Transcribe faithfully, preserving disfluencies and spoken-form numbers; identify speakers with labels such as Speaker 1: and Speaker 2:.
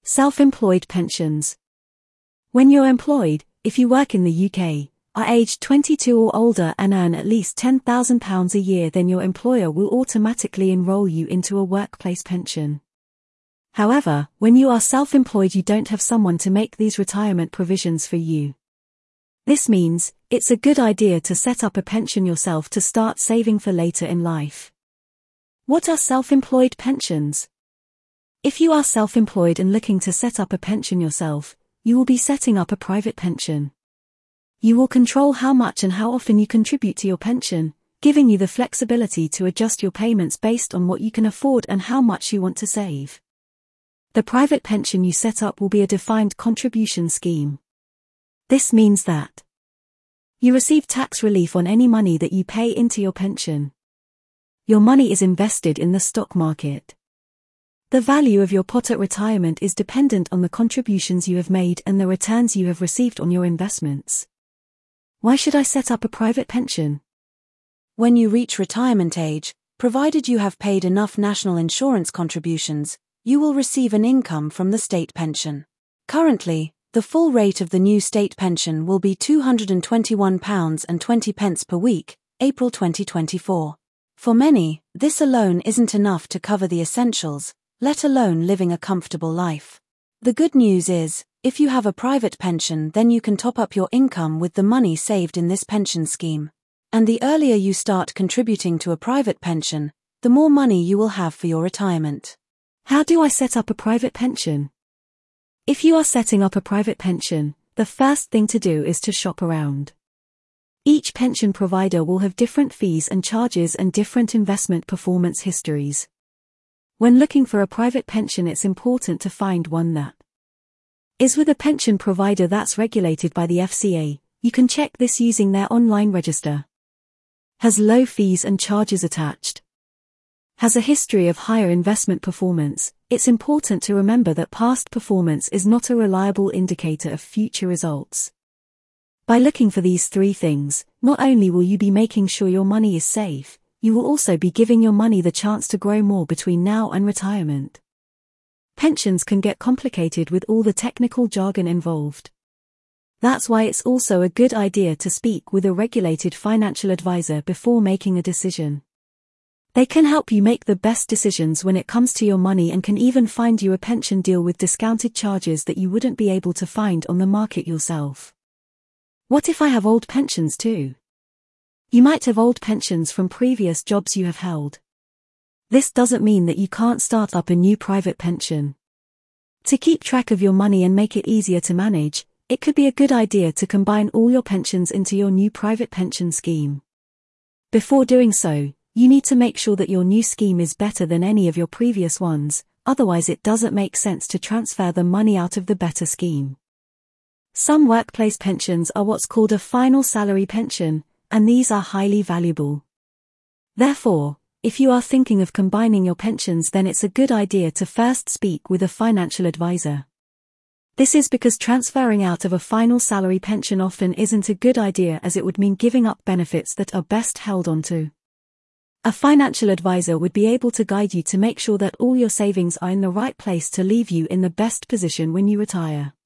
Speaker 1: Self-employed pensions. When you're employed, if you work in the U K, are aged twenty-two or older and earn at least ten thousand pounds a year, then your employer will automatically enrol you into a workplace pension. However, when you are self-employed, you don't have someone to make these retirement provisions for you. This means, it's a good idea to set up a pension yourself to start saving for later in life. What are self-employed pensions? If you are self-employed and looking to set up a pension yourself, you will be setting up a private pension. You will control how much and how often you contribute to your pension, giving you the flexibility to adjust your payments based on what you can afford and how much you want to save. The private pension you set up will be a defined contribution scheme. This means that you receive tax relief on any money that you pay into your pension. Your money is invested in the stock market. The value of your pot at retirement is dependent on the contributions you have made and the returns you have received on your investments. Why should I set up a private pension?
Speaker 2: When you reach retirement age, provided you have paid enough national insurance contributions, you will receive an income from the state pension. Currently, the full rate of the new state pension will be two hundred twenty-one pounds twenty per week, April twenty twenty-four. For many, this alone isn't enough to cover the essentials, let alone living a comfortable life. The good news is, if you have a private pension, then you can top up your income with the money saved in this pension scheme. And the earlier you start contributing to a private pension, the more money you will have for your retirement.
Speaker 1: How do I set up a private pension? If you are setting up a private pension, the first thing to do is to shop around. Each pension provider will have different fees and charges and different investment performance histories. When looking for a private pension, it's important to find one that is with a pension provider that's regulated by the F C A. You can check this using their online register. Has low fees and charges attached. Has a history of higher investment performance. It's important to remember that past performance is not a reliable indicator of future results. By looking for these three things, not only will you be making sure your money is safe, you will also be giving your money the chance to grow more between now and retirement. Pensions can get complicated with all the technical jargon involved. That's why it's also a good idea to speak with a regulated financial advisor before making a decision. They can help you make the best decisions when it comes to your money and can even find you a pension deal with discounted charges that you wouldn't be able to find on the market yourself. What if I have old pensions too? You might have old pensions from previous jobs you have held. This doesn't mean that you can't start up a new private pension. To keep track of your money and make it easier to manage, it could be a good idea to combine all your pensions into your new private pension scheme. Before doing so, you need to make sure that your new scheme is better than any of your previous ones, otherwise it doesn't make sense to transfer the money out of the better scheme. Some workplace pensions are what's called a final salary pension, and these are highly valuable. Therefore, if you are thinking of combining your pensions, then it's a good idea to first speak with a financial advisor. This is because transferring out of a final salary pension often isn't a good idea, as it would mean giving up benefits that are best held onto. A financial advisor would be able to guide you to make sure that all your savings are in the right place to leave you in the best position when you retire.